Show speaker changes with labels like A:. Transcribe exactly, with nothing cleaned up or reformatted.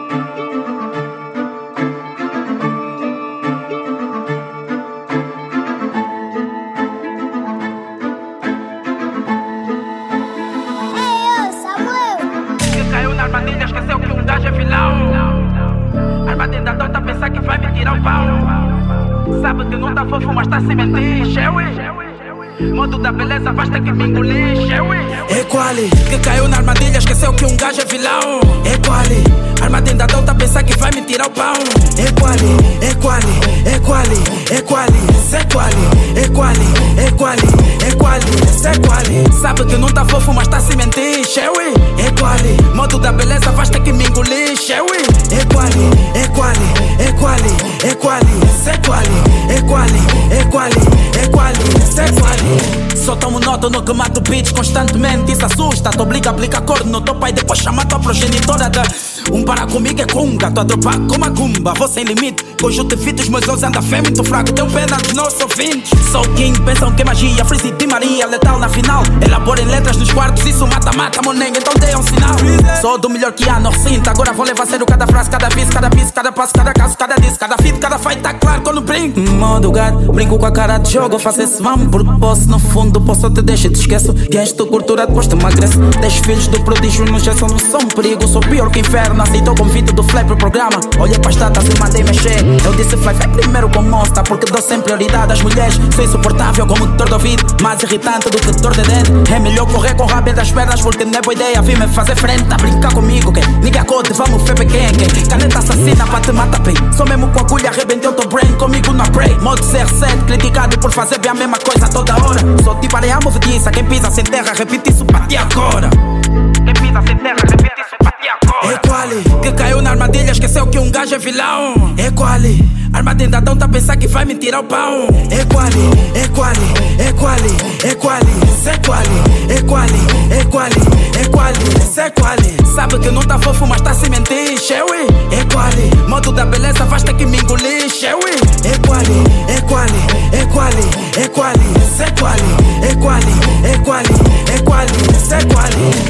A: Armadilha, esqueceu que um gajo é vilão. Armadilha da doida pensar que vai me tirar o pau. Sabe que não tá fofo, mas tá se mentir, modo da beleza, vais ter que me engolir,
B: É quali
A: que caiu na armadilha, esqueceu que um gajo é vilão.
B: É quali
A: Armadilha da doida pensar que vai me tirar o pau.
B: É quali, é quali, é quali, é quali, é quali, é quali, é quali, é quali, é quali.
A: Sabe que não tá fofo, mas tá se mentir,
B: É quali
A: modo da beleza, vais ter que me engolir,
B: É quali, é quali, é quali, é quali, é quali, é quali, é quali, é quali, é quali.
A: Sou tão monótono que mato beats constantemente. Isso assusta, te obriga a aplicar cor no teu pai. Depois chama a tua progenitora de um para comigo é conga. Tô a dropar como a cumba, vou sem limite. Conjunto de fitos, mas hoje anda fé muito fraco. Tenho pena dos nossos ouvintes. Sou King, pensam que é magia. Freeze de Maria, letal na final. Elaborem letras nos quartos, isso mata, mata, monenga. Então dê um sinal. Sou do melhor que há no recinto. Agora vou levar a sério cada frase, cada vez, cada piso, cada passo, cada caso, cada disco, cada feat, cada fight. Tá claro quando brinco.
B: Modo gato, brinco com a cara de jogo. Faço esse vamos porque posso, no fundo, posso te deixar. Te esqueço que és tu cultura, depois te emagrece. Dez filhos do prodígio no gesso não são um perigo. Sou pior que inferno, aceitou o convite do Fly pro programa. Olha para as datas e mandei mexer. Eu disse Fly, vai primeiro com Monster, porque dou sempre prioridade às mulheres. Sou insuportável como dor de ouvido, mais irritante do que dor de dente. É melhor correr com o rabo das pernas, porque não é boa ideia vir me fazer frente. A brincar comigo, que niga code, vamos fer pequeno. Caneta assassina para te matar bem. Só mesmo com a agulha arrebentei o teu brain, comigo não pray. Modo zero sete, criticado por fazer bem a mesma coisa toda hora. Sou tipo areia movediça, quem pisa sem terra, repite isso para ti agora.
A: Quem pisa sem terra, repite isso para ti agora.
B: É quali
A: que caiu na armadilha, esqueceu que um gajo é vilão.
B: É quali
A: Armadilha da doida pensar que vai me tirar o pau.
B: É quali, é quali, é quali, é quali, é quali, é quali, é quali, é quali, é quali.
A: Sabe que não tá fofo, mas tá se mentir,
B: É quali
A: modo da beleza, vais ter que me engolir,
B: É quali, é quali, é quali, é quali, é quali, é quali, é quali, é quali, é quali.